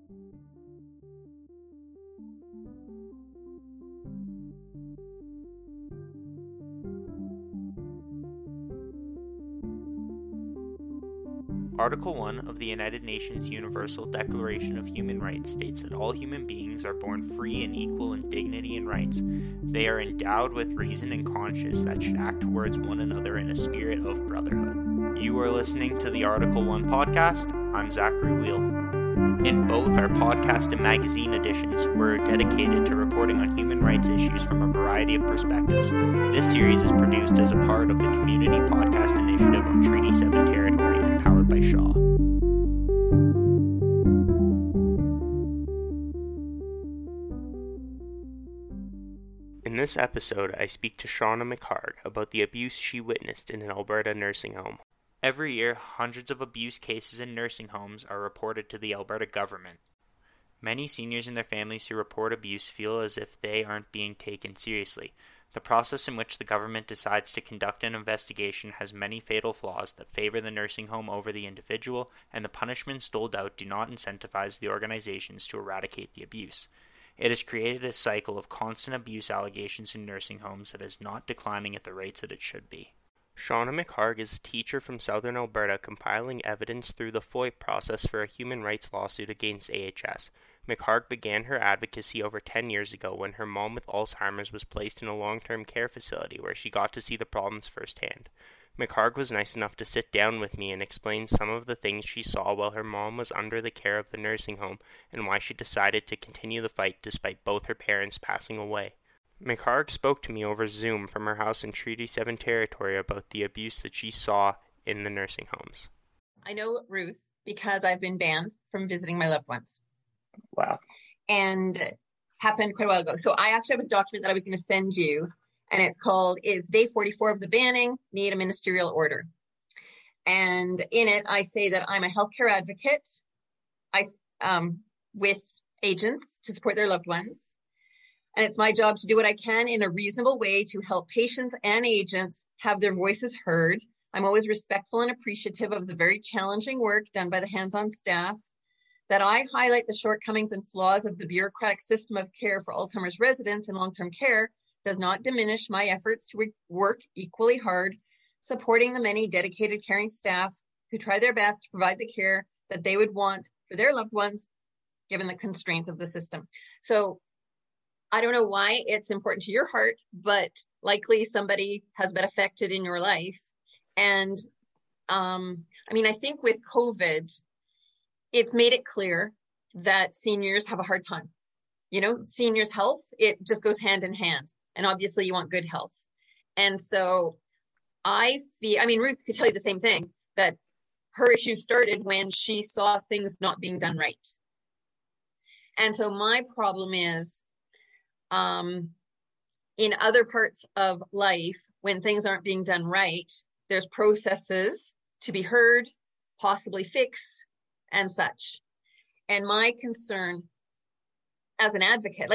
Article 1 of the United Nations Universal Declaration of Human Rights states that all human beings are born free and equal in dignity and rights. They are endowed with reason and conscience that should act towards one another in a spirit of brotherhood. You are listening to the Article 1 podcast. I'm Zachary Wheel. In both our podcast and magazine editions, we're dedicated to reporting on human rights issues from a variety of perspectives. This series is produced as a part of the Community Podcast Initiative on Treaty 7 territory and powered by Shaw. In this episode, I speak to Shauna McHargue about the abuse she witnessed in an Alberta nursing home. Every year, hundreds of abuse cases in nursing homes are reported to the Alberta government. Many seniors and their families who report abuse feel as if they aren't being taken seriously. The process in which the government decides to conduct an investigation has many fatal flaws that favor the nursing home over the individual, and the punishments doled out do not incentivize the organizations to eradicate the abuse. It has created a cycle of constant abuse allegations in nursing homes that is not declining at the rates that it should be. Shauna McHargue is a teacher from southern Alberta compiling evidence through the FOIP process for a human rights lawsuit against AHS. McHargue began her advocacy over 10 years ago when her mom with Alzheimer's was placed in a long-term care facility where she got to see the problems firsthand. McHargue was nice enough to sit down with me and explain some of the things she saw while her mom was under the care of the nursing home and why she decided to continue the fight despite both her parents passing away. McHargue spoke to me over Zoom from her house in Treaty 7 territory about the abuse that she saw in the nursing homes. I know Ruth because I've been banned from visiting my loved ones. Wow. And happened quite a while ago. So I actually have a document that I was going to send you, and it's day 44 of the banning, need a ministerial order. And in it, I say that I'm a healthcare advocate with agents to support their loved ones. And it's my job to do what I can in a reasonable way to help patients and agents have their voices heard. I'm always respectful and appreciative of the very challenging work done by the hands-on staff. That I highlight the shortcomings and flaws of the bureaucratic system of care for Alzheimer's residents in long-term care does not diminish my efforts to work equally hard, supporting the many dedicated caring staff who try their best to provide the care that they would want for their loved ones, given the constraints of the system. So I don't know why it's important to your heart, but likely somebody has been affected in your life. And I think with COVID, it's made it clear that seniors have a hard time. Seniors' health, it just goes hand in hand. And obviously you want good health. And so Ruth could tell you the same thing, that her issues started when she saw things not being done right. And so my problem is, in other parts of life, when things aren't being done right, there's processes to be heard, possibly fix, and such. And my concern as an advocate,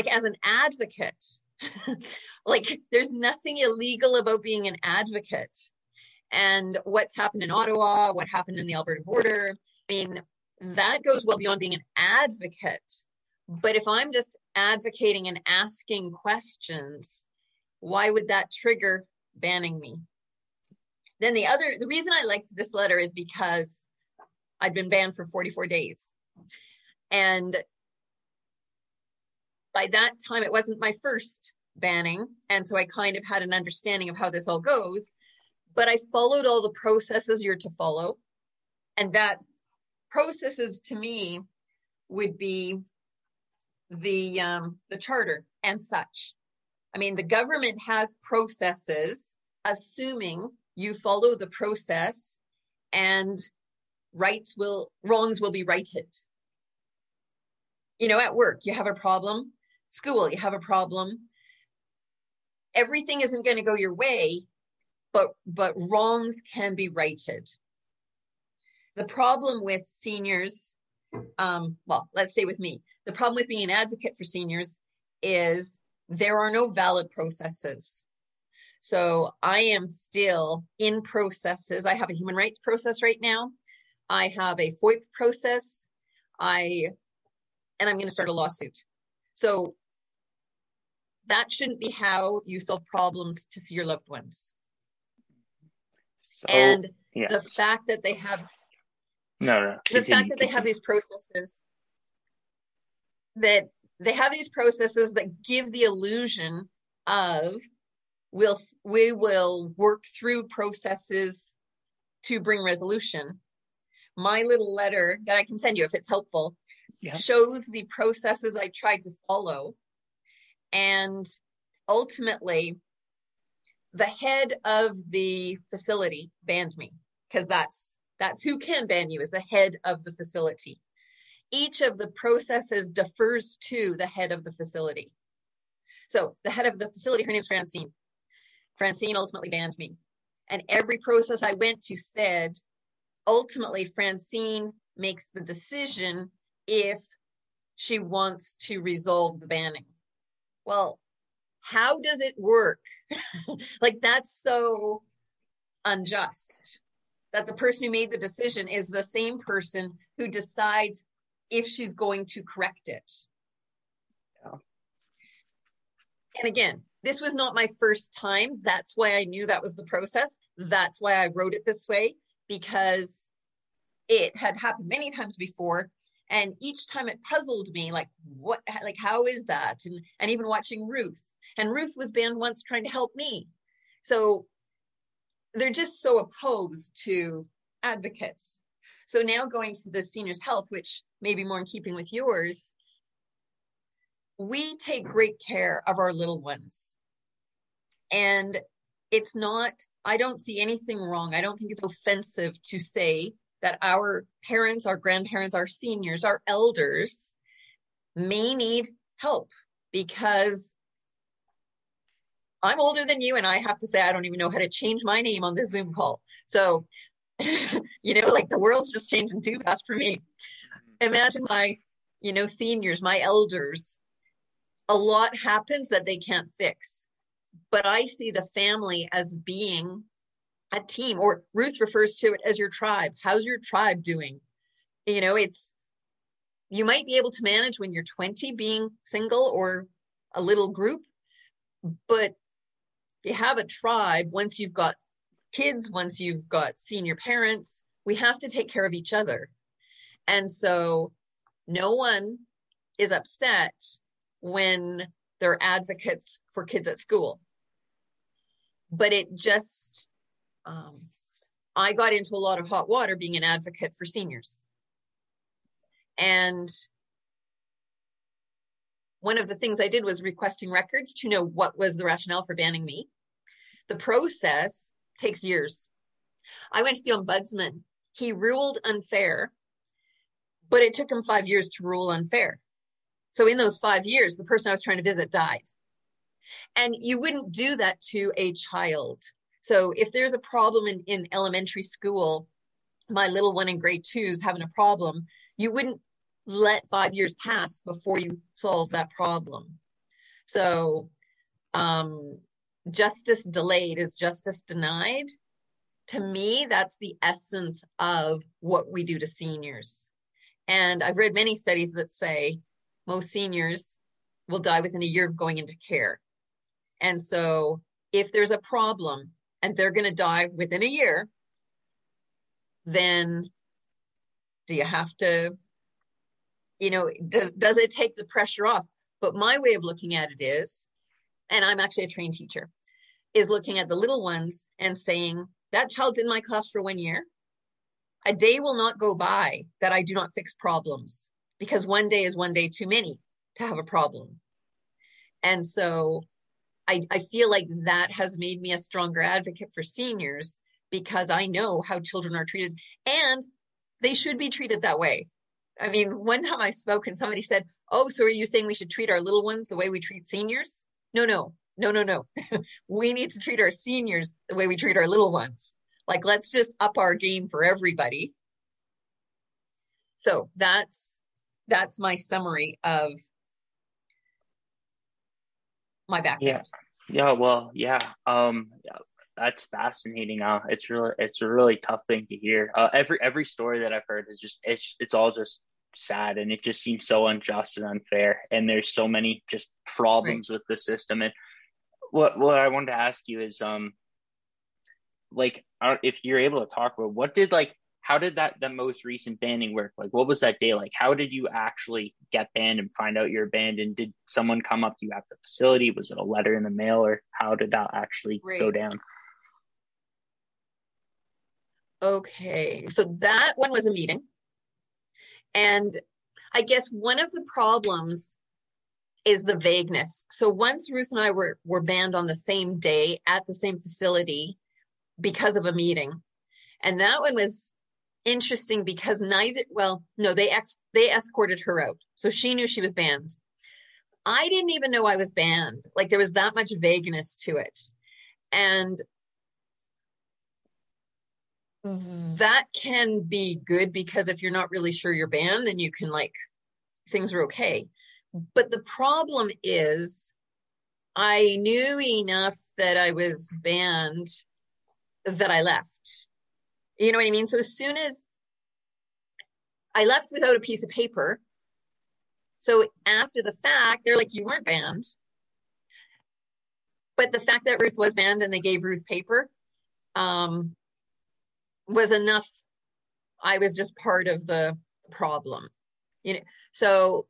there's nothing illegal about being an advocate. And what's happened in Ottawa, what happened in the Alberta border, that goes well beyond being an advocate. But if I'm just advocating and asking questions, why would that trigger banning me? Then the reason I liked this letter is because I'd been banned for 44 days. And by that time, it wasn't my first banning. And so I kind of had an understanding of how this all goes. But I followed all the processes you're to follow. And that processes to me would be the charter and such. The government has processes, assuming you follow the process and wrongs will be righted. At work, you have a problem. School, you have a problem. Everything isn't going to go your way, but wrongs can be righted. The problem with seniors, let's stay with me. The problem with being an advocate for seniors is there are no valid processes. So I am still in processes. I have a human rights process right now. I have a FOIP process. I and I'm going to start a lawsuit. So that shouldn't be how you solve problems to see your loved ones. So, And yeah. the fact that they have Continue. these processes, that they have these processes that give the illusion of we will work through processes to bring resolution. My little letter that I can send you if it's helpful shows the processes I tried to follow. And ultimately, the head of the facility banned me, because that's who can ban you, is the head of the facility. Each of the processes defers to the head of the facility. So the head of the facility, her name's Francine. Francine ultimately banned me. And every process I went to said, ultimately, Francine makes the decision if she wants to resolve the banning. Well, how does it work? Like, that's so unjust, that the person who made the decision is the same person who decides if she's going to correct it. Yeah. And again, this was not my first time. That's why I knew that was the process. That's why I wrote it this way, because it had happened many times before. And each time it puzzled me, like, how is that? And even watching Ruth. And Ruth was banned once trying to help me. So they're just so opposed to advocates. So now going to the seniors' health, which may be more in keeping with yours, we take great care of our little ones. And it's not, I don't see anything wrong. I don't think it's offensive to say that our parents, our grandparents, our seniors, our elders may need help, because I'm older than you, and I have to say, I don't even know how to change my name on this Zoom call. So, like, the world's just changing too fast for me. Imagine my, seniors, my elders. A lot happens that they can't fix. But I see the family as being a team, or Ruth refers to it as your tribe. How's your tribe doing? You might be able to manage when you're 20 being single or a little group, but you have a tribe once you've got kids, once you've got senior parents. We have to take care of each other. And so no one is upset when they're advocates for kids at school. But it just, I got into a lot of hot water being an advocate for seniors. And one of the things I did was requesting records to know what was the rationale for banning me. The process takes years. I went to the ombudsman. He ruled unfair, but it took him 5 years to rule unfair. So in those 5 years, the person I was trying to visit died. And you wouldn't do that to a child. So if there's a problem in elementary school, my little one in grade 2 is having a problem, you wouldn't let 5 years pass before you solve that problem. So justice delayed is justice denied. To me, that's the essence of what we do to seniors. And I've read many studies that say most seniors will die within a year of going into care. And so if there's a problem and they're going to die within a year, then do you have to, does it take the pressure off? But my way of looking at it is, and I'm actually a trained teacher, is looking at the little ones and saying, that child's in my class for 1 year. A day will not go by that I do not fix problems, because one day is one day too many to have a problem. And so I feel like that has made me a stronger advocate for seniors, because I know how children are treated, and they should be treated that way. I mean, one time I spoke and somebody said, oh, so are you saying we should treat our little ones the way we treat seniors? No. We need to treat our seniors the way we treat our little ones. Like, let's just up our game for everybody. So that's my summary of my background. That's fascinating. It's a really tough thing to hear. Every story that I've heard is just it's all just sad, and it just seems so unjust and unfair. And there's so many just problems with the system. And what I wanted to ask you is, like, if you're able to talk about how did that most recent banning work? Like, what was that day like? How did you actually get banned and find out you're banned? And did someone come up to you at the facility? Was it a letter in the mail, or how did that actually go down? Okay, so that one was a meeting. And I guess one of the problems is the vagueness. So once Ruth and I were banned on the same day at the same facility because of a meeting. And that one was interesting because they escorted her out. So she knew she was banned. I didn't even know I was banned. Like, there was that much vagueness to it. And that can be good because if you're not really sure you're banned, then you can, like, things are okay. But the problem is I knew enough that I was banned that I left. You know what I mean? So as soon as I left without a piece of paper, so after the fact, they're like, you weren't banned. But the fact that Ruth was banned and they gave Ruth paper was enough. I was just part of the problem, you know. So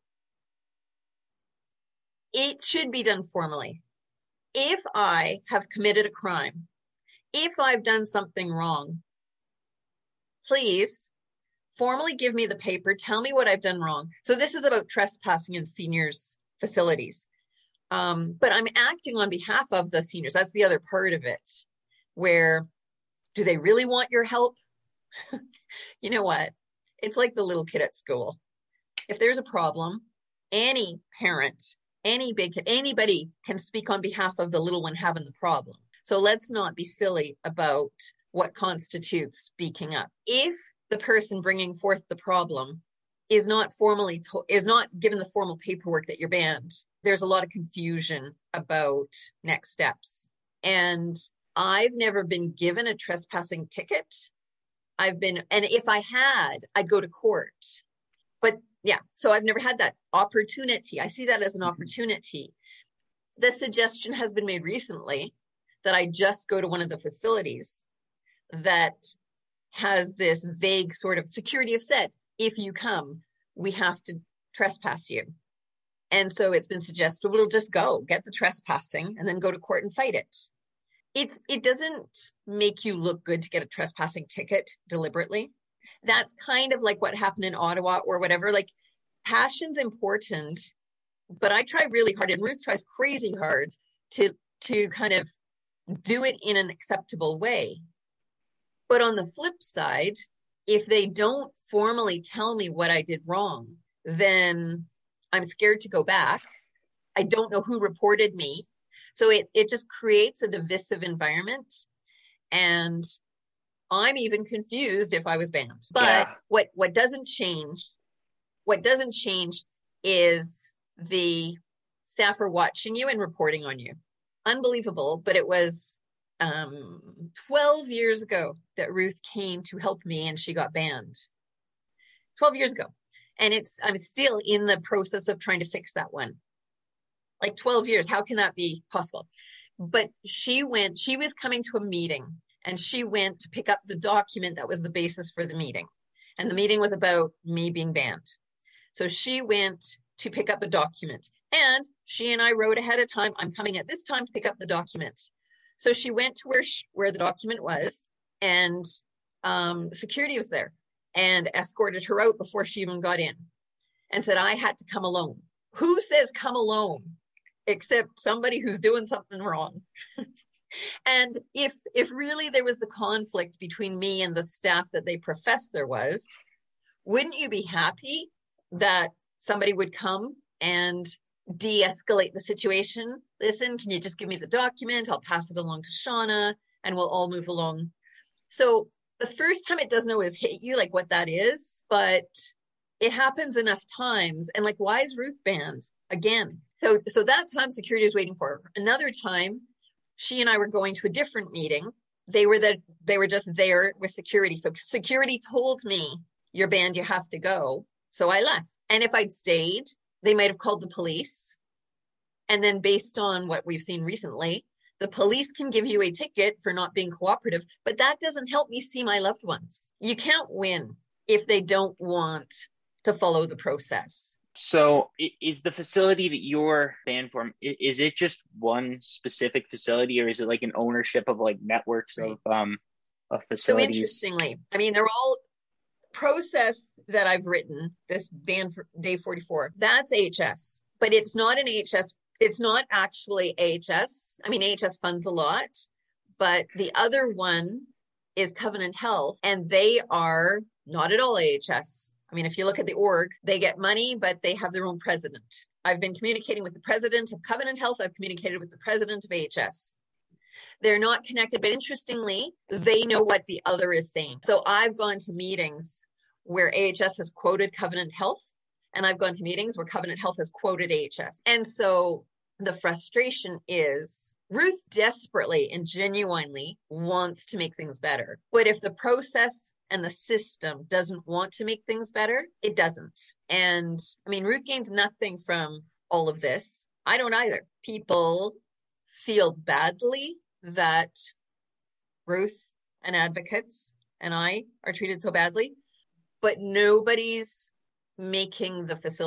it should be done formally. If I have committed a crime, if I've done something wrong, please formally give me the paper, tell me what I've done wrong. So this is about trespassing in seniors' facilities. But I'm acting on behalf of the seniors. That's the other part of it, where do they really want your help? You know what? It's like the little kid at school. If there's a problem, any parent, any big kid, anybody can speak on behalf of the little one having the problem. So let's not be silly about what constitutes speaking up. If the person bringing forth the problem is not given the formal paperwork that you're banned, there's a lot of confusion about next steps. And I've never been given a trespassing ticket. And if I had, I'd go to court. But yeah, so I've never had that opportunity. I see that as an opportunity. The suggestion has been made recently that I just go to one of the facilities that has this vague sort of security have said, if you come, we have to trespass you. And so it's been suggested, we'll just go get the trespassing and then go to court and fight it. It doesn't make you look good to get a trespassing ticket deliberetely. That's kind of like what happened in Ottawa or whatever. Like, passion's important, but I try really hard, and Ruth tries crazy hard to kind of do it in an acceptable way. But on the flip side, if they don't formally tell me what I did wrong, then I'm scared to go back. I don't know who reported me. So it just creates a divisive environment. And I'm even confused if I was banned. But what doesn't change is the staff are watching you and reporting on you. Unbelievable, but it was 12 years ago that Ruth came to help me and she got banned. 12 years ago. And I'm still in the process of trying to fix that one. Like 12 years, how can that be possible? But she was coming to a meeting and she went to pick up the document that was the basis for the meeting. And the meeting was about me being banned. So she went to pick up a document and she and I wrote ahead of time, I'm coming at this time to pick up the document. So she went to where the document was, and security was there and escorted her out before she even got in and said, I had to come alone. Who says come alone except somebody who's doing something wrong? And if really there was the conflict between me and the staff that they professed there was, wouldn't you be happy that somebody would come and de-escalate the situation? Listen, can you just give me the document? I'll pass it along to Shauna and we'll all move along. So the first time it doesn't always hit you like what that is, but it happens enough times. And like, why is Ruth banned again? So that time security was waiting for her. Another time, she and I were going to a different meeting. They were just there with security. So security told me, you're banned, you have to go. So I left. And if I'd stayed, they might have called the police. And then based on what we've seen recently, the police can give you a ticket for not being cooperative, but that doesn't help me see my loved ones. You can't win if they don't want to follow the process. So is the facility that you're banned from, is it just one specific facility, or is it like an ownership of like networks of facilities? So interestingly, I mean, they're all process that I've written, this ban for day 44, that's AHS, but it's not an AHS. It's not actually AHS. I mean, AHS funds a lot, but the other one is Covenant Health, and they are not at all AHS. I mean, if you look at the org, they get money, but they have their own president. I've been communicating with the president of Covenant Health. I've communicated with the president of AHS. They're not connected, but interestingly, they know what the other is saying. So I've gone to meetings where AHS has quoted Covenant Health, and I've gone to meetings where Covenant Health has quoted AHS. And so the frustration is Ruth desperately and genuinely wants to make things better. But if the process and the system doesn't want to make things better, it doesn't. And I mean, Ruth gains nothing from all of this. I don't either. People feel badly that Ruth and advocates and I are treated so badly, but nobody's making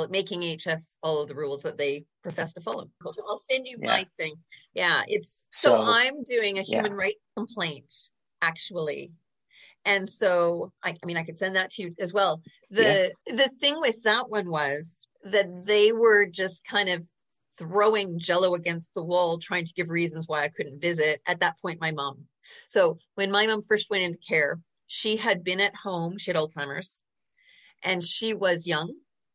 AHS follow the rules that they profess to follow. So I'll send you my thing. Yeah, it's so I'm doing a human rights complaint, actually. And so, I mean, I could send that to you as well. The thing with that one was that they were just kind of throwing Jello against the wall, trying to give reasons why I couldn't visit. At that point, my mom. So when my mom first went into care, she had been at home. She had Alzheimer's, and she was young,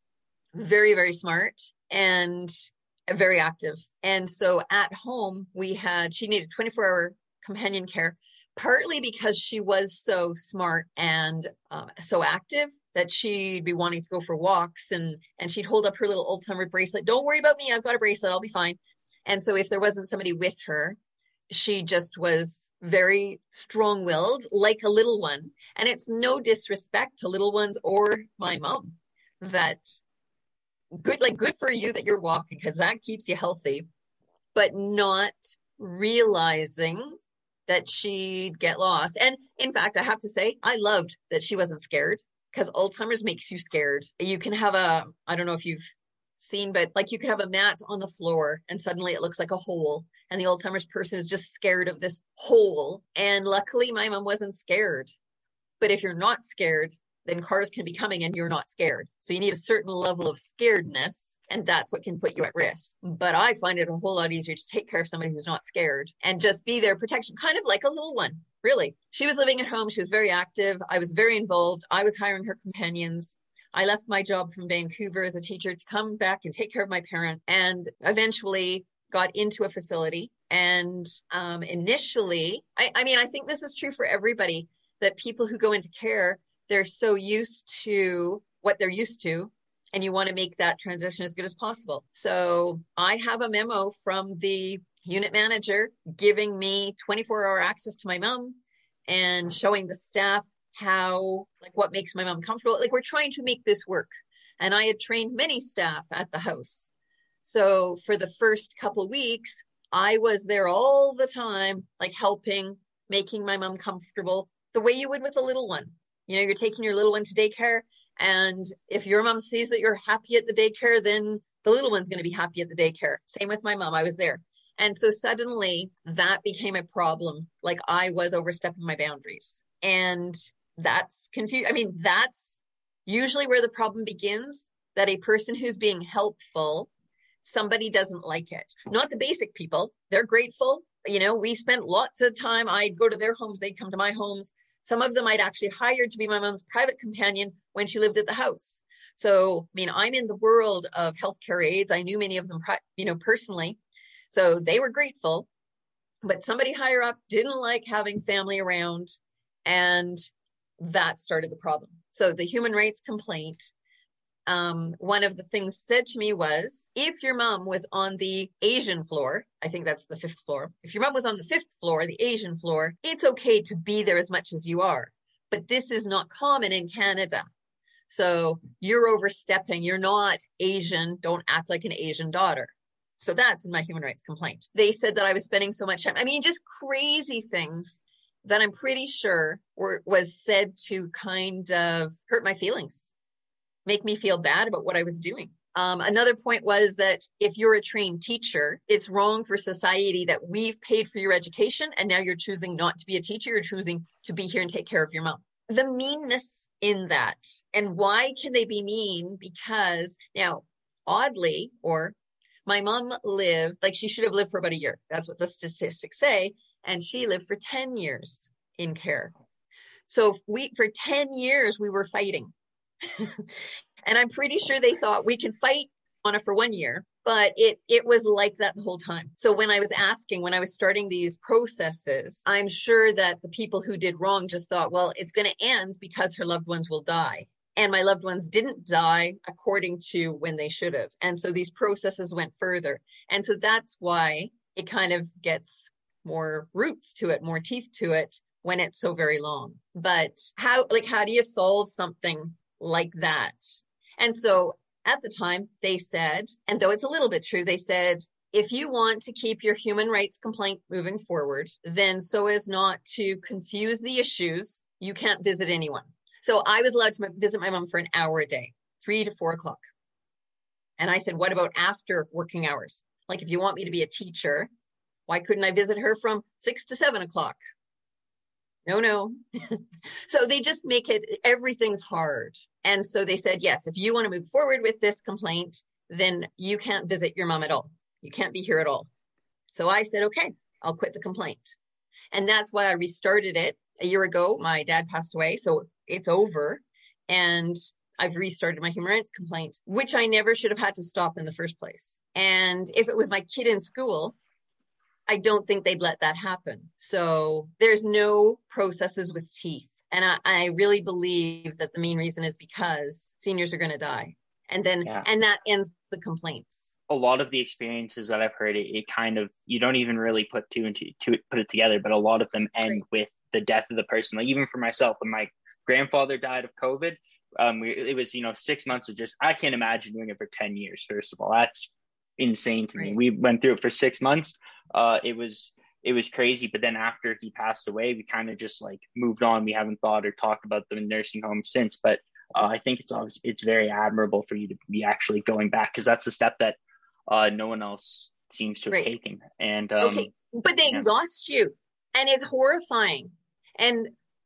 very, very smart, and very active. And so at home, she needed 24-hour companion care, partly because she was so smart and so active that she'd be wanting to go for walks, and she'd hold up her little Alzheimer's bracelet. Don't worry about me. I've got a bracelet. I'll be fine. And so if there wasn't somebody with her, she just was very strong-willed, like a little one. And it's no disrespect to little ones or my mom, that good for you that you're walking, because that keeps you healthy, but not realizing that she'd get lost. And in fact, I have to say, I loved that she wasn't scared, because Alzheimer's makes you scared. You can have I don't know if you've seen, but like you could have a mat on the floor and suddenly it looks like a hole. And the Alzheimer's person is just scared of this hole. And luckily my mom wasn't scared. But if you're not scared, then cars can be coming and you're not scared. So you need a certain level of scaredness, and that's what can put you at risk. But I find it a whole lot easier to take care of somebody who's not scared and just be their protection, kind of like a little one, really. She was living at home. She was very active. I was very involved. I was hiring her companions. I left my job from Vancouver as a teacher to come back and take care of my parent, and eventually got into a facility. And initially, I mean, I think this is true for everybody, that people who go into care, they're so used to what they're used to, and you want to make that transition as good as possible. So I have a memo from the unit manager giving me 24-hour access to my mom and showing the staff what makes my mom comfortable. Like, we're trying to make this work. And I had trained many staff at the house. So for the first couple of weeks, I was there all the time, like helping, making my mom comfortable the way you would with a little one. You know, you're taking your little one to daycare, and if your mom sees that you're happy at the daycare, then the little one's going to be happy at the daycare. Same with my mom. I was there. And so suddenly that became a problem. Like, I was overstepping my boundaries, and that's confusing. I mean, that's usually where the problem begins, that a person who's being helpful, somebody doesn't like it. Not the basic people. They're grateful. You know, we spent lots of time. I'd go to their homes. They'd come to my homes. Some of them I'd actually hired to be my mom's private companion when she lived at the house. So, I mean, I'm in the world of healthcare aides. I knew many of them, personally. So they were grateful, but somebody higher up didn't like having family around, and that started the problem. So the human rights complaint, one of the things said to me was, if your mom was on the Asian floor, I think that's the 5th floor. If your mom was on the 5th floor, the Asian floor, it's okay to be there as much as you are. But this is not common in Canada. So you're overstepping. You're not Asian. Don't act like an Asian daughter. So that's in my human rights complaint. They said that I was spending so much time. I mean, just crazy things that I'm pretty sure was said to kind of hurt my feelings, make me feel bad about what I was doing. Another point was that if you're a trained teacher, it's wrong for society that we've paid for your education and now you're choosing not to be a teacher. You're choosing to be here and take care of your mom. The meanness in that. And why can they be mean? Because now, oddly, or my mom lived, like she should have lived for about a year. That's what the statistics say. And she lived for 10 years in care. So for 10 years, we were fighting. And I'm pretty sure they thought we can fight on it for 1 year, but it was like that the whole time. So when I was starting these processes, I'm sure that the people who did wrong just thought, well, it's going to end because her loved ones will die. And my loved ones didn't die according to when they should have. And so these processes went further. And so that's why it kind of gets more roots to it, more teeth to it when it's so very long. But how do you solve something like that? And so at the time they said, and though it's a little bit true, they said, if you want to keep your human rights complaint moving forward, then so as not to confuse the issues, you can't visit anyone. So I was allowed to visit my mom for an hour a day, 3 to 4 o'clock. And I said, what about after working hours? Like, if you want me to be a teacher, why couldn't I visit her from 6 to 7 o'clock? No. So they just make everything's hard. And so they said, yes, if you want to move forward with this complaint, then you can't visit your mom at all. You can't be here at all. So I said, okay, I'll quit the complaint. And that's why I restarted it a year ago. My dad passed away, so it's over. And I've restarted my human rights complaint, which I never should have had to stop in the first place. And if it was my kid in school, I don't think they'd let that happen. So there's no processes with teeth. And I really believe that the main reason is because seniors are going to die. And then, and that ends the complaints. A lot of the experiences that I've heard, it kind of, you don't even really put put it together, but a lot of them end with the death of the person. Like even for myself, when my grandfather died of COVID, it was, 6 months of just, I can't imagine doing it for 10 years. First of all, that's insane to me. We went through it for 6 months. It was crazy. But then after he passed away, we kind of just like moved on. We haven't thought or talked about the nursing home since, but I think it's very admirable for you to be actually going back, because that's the step that no one else seems to have taken. And but they exhaust you, and it's horrifying. And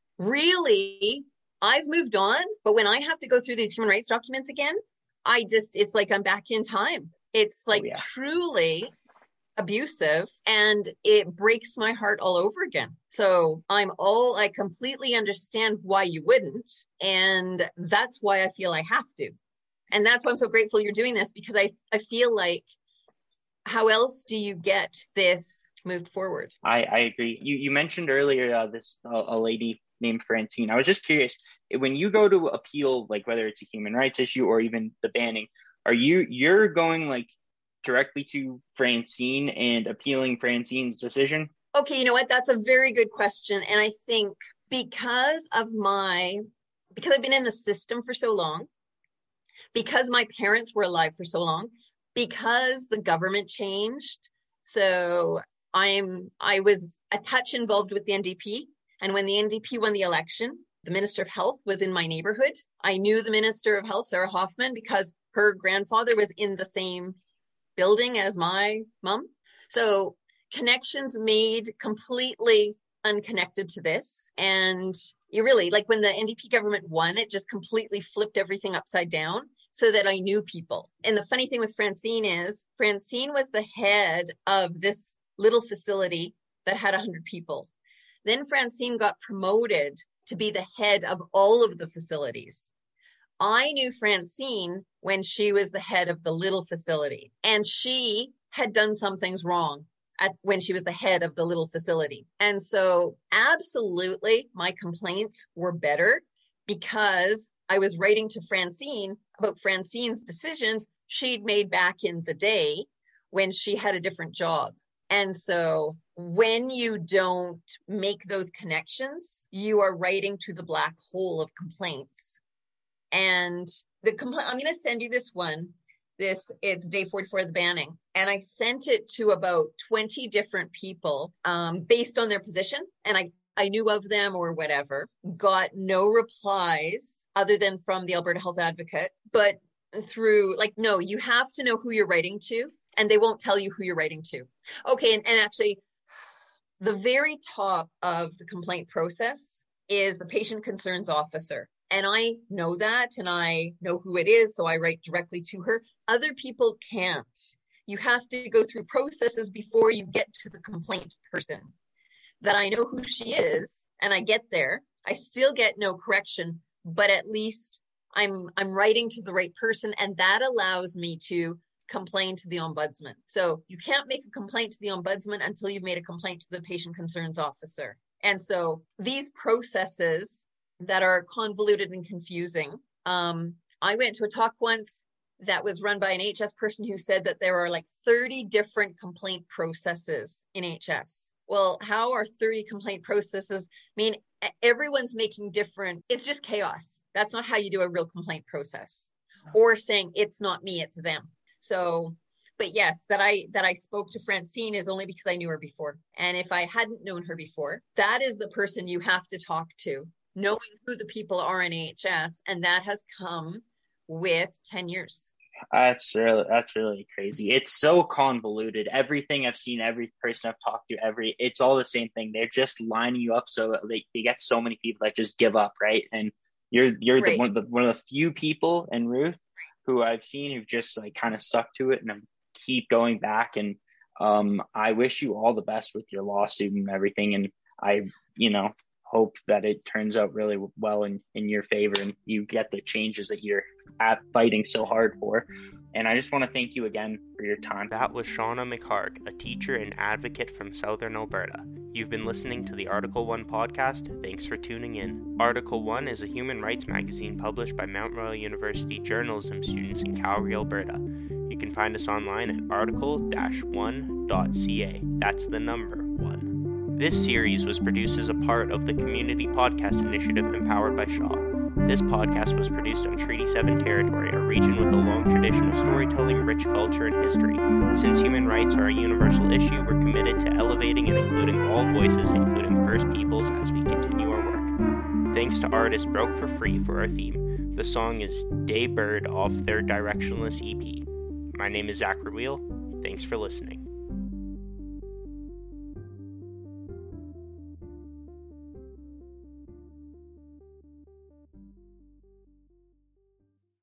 really, I've moved on, but when I have to go through these human rights documents again, it's like I'm back in time. It's like truly abusive, and it breaks my heart all over again. So I completely understand why you wouldn't. And that's why I feel I have to. And that's why I'm so grateful you're doing this, because I feel like, how else do you get this moved forward? I agree. You mentioned earlier a lady named Francine. I was just curious, when you go to appeal, like whether it's a human rights issue or even the banning, you're going like directly to Francine and appealing Francine's decision? Okay, you know what? That's a very good question. And I think because I've been in the system for so long, because my parents were alive for so long, because the government changed. So I was a touch involved with the NDP. And when the NDP won the election, the Minister of Health was in my neighborhood. I knew the Minister of Health, Sarah Hoffman, because her grandfather was in the same building as my mom. So connections made completely unconnected to this. And you really, like when the NDP government won, it just completely flipped everything upside down so that I knew people. And the funny thing with Francine is Francine was the head of this little facility that had 100 people. Then Francine got promoted to be the head of all of the facilities. I knew Francine when she was the head of the little facility, and she had done some things wrong when she was the head of the little facility. And so absolutely my complaints were better because I was writing to Francine about Francine's decisions she'd made back in the day when she had a different job. And so when you don't make those connections, you are writing to the black hole of complaints. And the complaint, I'm going to send you this one. It's day 44 of the banning. And I sent it to about 20 different people based on their position. And I knew of them or whatever. Got no replies other than from the Alberta Health Advocate. But through, like, no, you have to know who you're writing to, and they won't tell you who you're writing to. Okay, and actually, the very top of the complaint process is the patient concerns officer. And I know that, and I know who it is, so I write directly to her. Other people can't. You have to go through processes before you get to the complaint person. That I know who she is, and I get there. I still get no correction, but at least I'm writing to the right person, and that allows me to complain to the ombudsman. So you can't make a complaint to the ombudsman until you've made a complaint to the patient concerns officer. And so these processes that are convoluted and confusing. I went to a talk once that was run by an HS person who said that there are like 30 different complaint processes in HS. Well, how are 30 complaint processes? I mean, everyone's making different, it's just chaos. That's not how you do a real complaint process. Or saying it's not me, it's them. So, but yes, that I spoke to Francine is only because I knew her before. And if I hadn't known her before, that is the person you have to talk to, knowing who the people are in HS. And that has come with 10 years. That's really crazy. It's so convoluted. Everything I've seen, every person I've talked to, it's all the same thing. They're just lining you up so they get so many people that just give up, right? And you're right. one of the few people, and Ruth, who I've seen who've just like kind of stuck to it and keep going back. And I wish you all the best with your lawsuit and everything. And I, hope that it turns out really well in your favor and you get the changes that you're fighting so hard for. And I just want to thank you again for your time. That was Shauna McHarg, a teacher and advocate from Southern Alberta. You've been listening to the Article 1 podcast. Thanks for tuning in. Article 1 is a human rights magazine published by Mount Royal University journalism students in Calgary, Alberta. You can find us online at article-1.ca. That's the number 1. This series was produced as a part of the Community Podcast Initiative empowered by Shaw. This podcast was produced on Treaty 7 territory, a region with a long tradition of storytelling, rich culture, and history. Since human rights are a universal issue, we're committed to elevating and including all voices, including First Peoples, as we continue our work. Thanks to artist Broke for Free for our theme. The song is Day Bird off their Directionless EP. My name is Zachary Wheel. Thanks for listening.